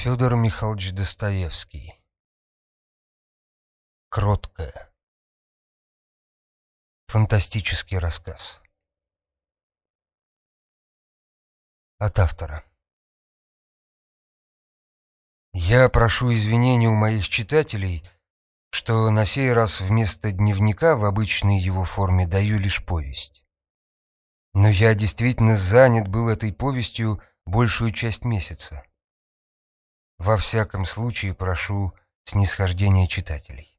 Федор Михайлович Достоевский. Кроткая. Фантастический рассказ. От автора. Я прошу извинения у моих читателей, что на сей раз вместо дневника в обычной его форме даю лишь повесть. Но я действительно занят был этой повестью большую часть месяца. Во всяком случае прошу снисхождения читателей.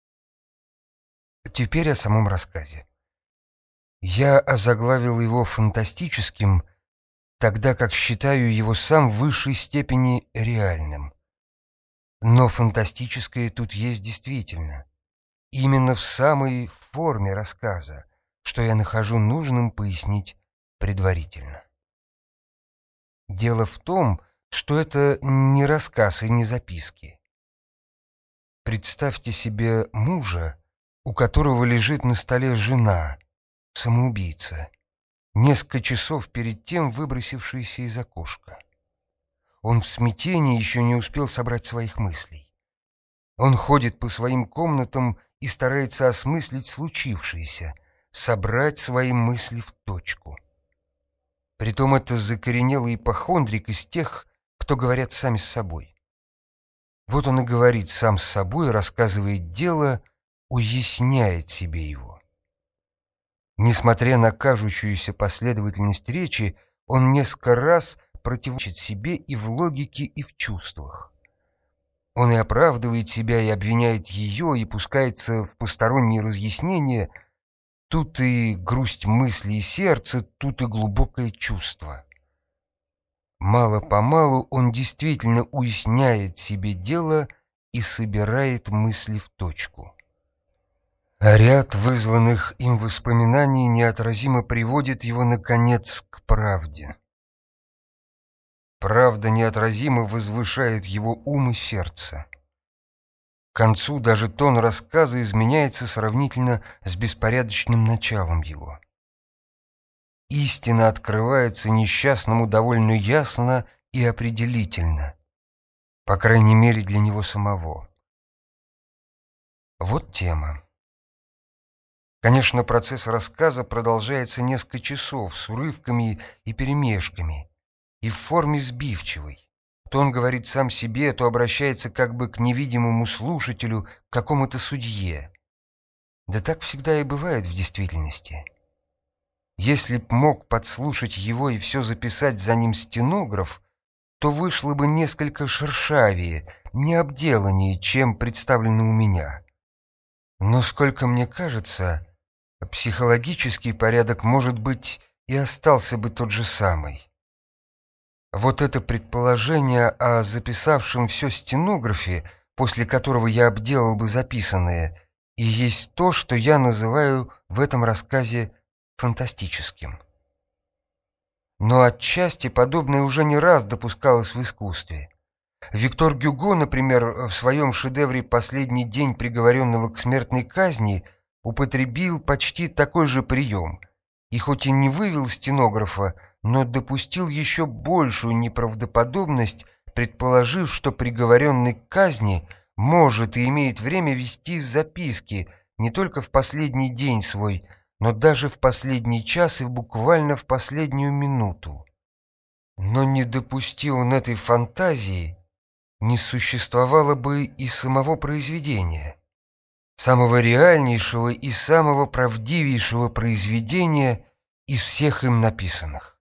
Теперь о самом рассказе. Я озаглавил его фантастическим, тогда как считаю его сам в высшей степени реальным. Но фантастическое тут есть действительно. Именно в самой форме рассказа, что я нахожу нужным пояснить предварительно. Дело в том, что это не рассказ и не записки. Представьте себе мужа, у которого лежит на столе жена, самоубийца, несколько часов перед тем выбросившаяся из окошка. Он в смятении еще не успел собрать своих мыслей. Он ходит по своим комнатам и старается осмыслить случившееся, собрать свои мысли в точку. Притом это закоренелый ипохондрик из тех, кто говорят сами с собой. Вот он и говорит сам с собой, рассказывает дело, уясняет себе его. Несмотря на кажущуюся последовательность речи, он несколько раз противоречит себе и в логике, и в чувствах. Он и оправдывает себя, и обвиняет ее, и пускается в посторонние разъяснения. Тут и грусть мысли и сердца, тут и глубокое чувство. Мало-помалу он действительно уясняет себе дело и собирает мысли в точку. А ряд вызванных им воспоминаний неотразимо приводит его, наконец, к правде. Правда неотразимо возвышает его ум и сердце. К концу даже тон рассказа изменяется сравнительно с беспорядочным началом его. Истина открывается несчастному довольно ясно и определительно, по крайней мере для него самого. Вот тема. Конечно, процесс рассказа продолжается несколько часов с урывками и перемешками, и в форме сбивчивой. То он говорит сам себе, то обращается как бы к невидимому слушателю, к какому-то судье. Да так всегда и бывает в действительности. Если б мог подслушать его и все записать за ним стенограф, то вышло бы несколько шершавее, необделаннее, чем представлено у меня. Но, сколько мне кажется, психологический порядок, может быть, и остался бы тот же самый. Вот это предположение о записавшем все стенографе, после которого я обделал бы записанное, и есть то, что я называю в этом рассказе фантастическим. Но отчасти подобное уже не раз допускалось в искусстве. Виктор Гюго, например, в своем шедевре «Последний день приговоренного к смертной казни» употребил почти такой же прием, и хоть и не вывел стенографа, но допустил еще большую неправдоподобность, предположив, что приговоренный к казни может и имеет время вести записки не только в последний день свой, но даже в последний час и буквально в последнюю минуту. Но не допусти он этой фантазии, не существовало бы и самого произведения, самого реальнейшего и самого правдивейшего произведения из всех им написанных.